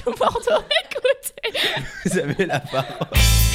Radio Bordeaux, écoutez. Vous avez la parole.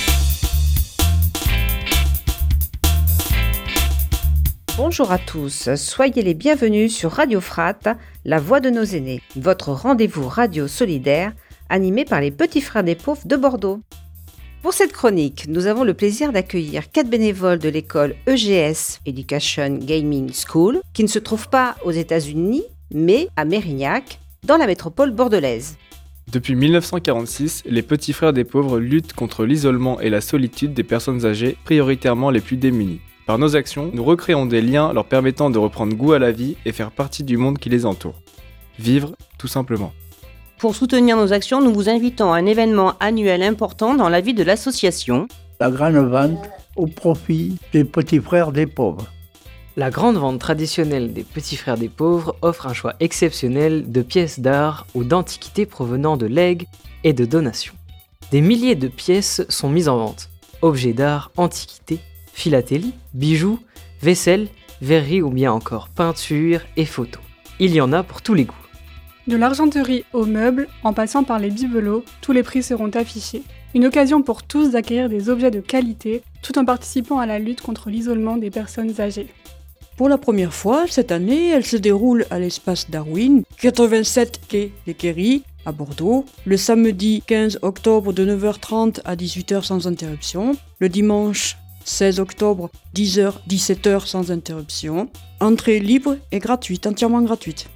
Bonjour à tous, soyez les bienvenus sur Radio Frat, la voix de nos aînés, votre rendez-vous radio solidaire animé par les Petits Frères des Pauvres de Bordeaux. Pour cette chronique, nous avons le plaisir d'accueillir 4 bénévoles de l'école EGS, Education Gaming School, qui ne se trouve pas aux États-Unis, mais à Mérignac, dans la métropole bordelaise. Depuis 1946, les Petits Frères des Pauvres luttent contre l'isolement et la solitude des personnes âgées, prioritairement les plus démunies. Par nos actions, nous recréons des liens leur permettant de reprendre goût à la vie et faire partie du monde qui les entoure. Vivre, tout simplement. Pour soutenir nos actions, nous vous invitons à un événement annuel important dans la vie de l'association. La grande vente au profit des Petits Frères des Pauvres. La grande vente traditionnelle des Petits Frères des Pauvres offre un choix exceptionnel de pièces d'art ou d'antiquités provenant de legs et de donations. Des milliers de pièces sont mises en vente. Objets d'art, antiquités, philatélie, bijoux, vaisselle, verrerie ou bien encore peinture et photos. Il y en a pour tous les goûts. De l'argenterie aux meubles, en passant par les bibelots, tous les prix seront affichés. Une occasion pour tous d'acquérir des objets de qualité, tout en participant à la lutte contre l'isolement des personnes âgées. Pour la première fois, cette année, elle se déroule à l'espace Darwin, 87 quai des Quéries, à Bordeaux, le samedi 15 octobre de 9h30 à 18h sans interruption, le dimanche 16 octobre, 10h-17h sans interruption. Entrée libre et gratuite, entièrement gratuite.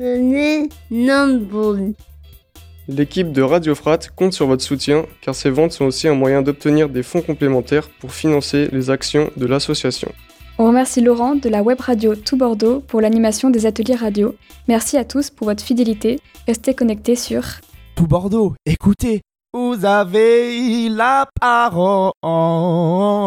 L'équipe de Radio Frat compte sur votre soutien car ces ventes sont aussi un moyen d'obtenir des fonds complémentaires pour financer les actions de l'association. On remercie Laurent de la web radio Tout Bordeaux pour l'animation des ateliers radio. Merci à tous pour votre fidélité. Restez connectés sur Tout Bordeaux, écoutez, vous avez la parole.